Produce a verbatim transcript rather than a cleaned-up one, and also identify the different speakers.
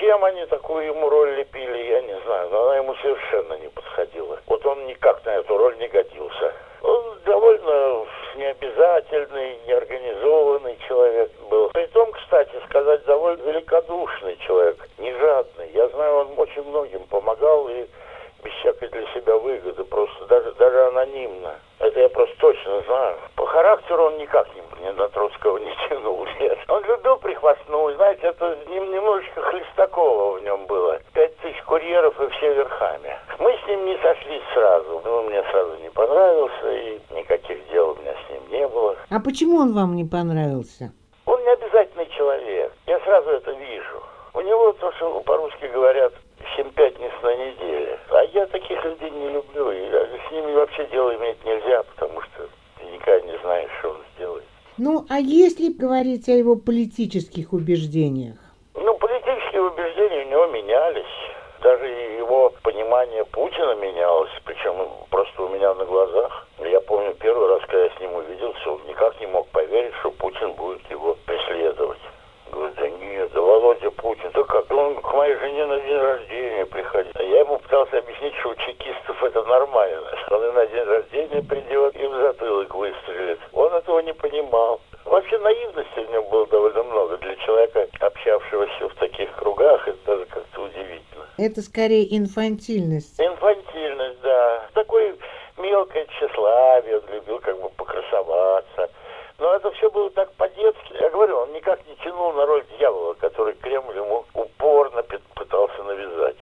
Speaker 1: Зачем они такую ему роль лепили, я не знаю, но она ему совершенно не подходила. Вот он никак на эту роль не годился. Он довольно необязательный, неорганизованный человек был. Притом, кстати сказать, довольно великодушный человек, не жадный. Я знаю, он очень многим помогал и без всякой для себя выгоды, просто даже, даже анонимно. Это я просто точно знаю. По характеру он никак не, на Троцкого не тянул. Нет. Он любил прихвастнуть, знаете, это немножечко Хлестакова в нем было. Пять тысяч курьеров и все верхами. Мы с ним не сошлись сразу. Он мне сразу не понравился, и никаких дел у меня с ним не было.
Speaker 2: А почему он вам не понравился?
Speaker 1: Он не обязательный человек. Я сразу это вижу. У него то, что по-русски говорят, семь пятниц на неделе. А я таких людей не люблю. И с ними вообще дело иметь нельзя, потому что ты никогда не знаешь, что он сделает.
Speaker 2: Ну, а если говорить о его политических убеждениях?
Speaker 1: Ну, политические убеждения у него менялись. Даже его понимание Путина менялось, причем просто у меня на глазах. Я помню первый раз, когда я с ним увиделся, он никак не мог поверить, что Путин будет его преследовать. Говорит, да нет, да Володя Путин, да как, он к моей жене на день рождения приходил. А я ему пытался объяснить, что у чекистов это нормально. Он и на день рождения придет, и в затылок выстрелит. Он этого не понимал. Вообще наивности в нем было довольно много. Для человека, общавшегося в таких кругах, это даже как-то удивительно.
Speaker 2: Это скорее инфантильность.
Speaker 1: Инфантильность, да. Такое мелкое тщеславие, он любил как бы покрасоваться. Но это все было так